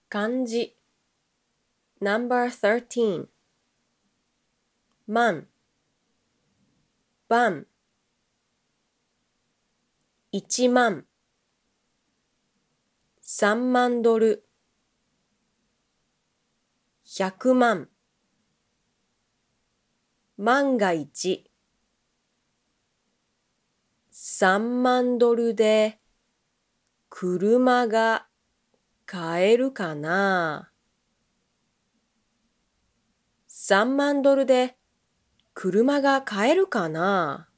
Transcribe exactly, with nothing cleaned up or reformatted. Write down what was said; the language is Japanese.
漢字 ナンバーサーティーン 万万一万三万ドル百万万が一三万ドルで車が買えるかな。三万ドルで車が買えるかな。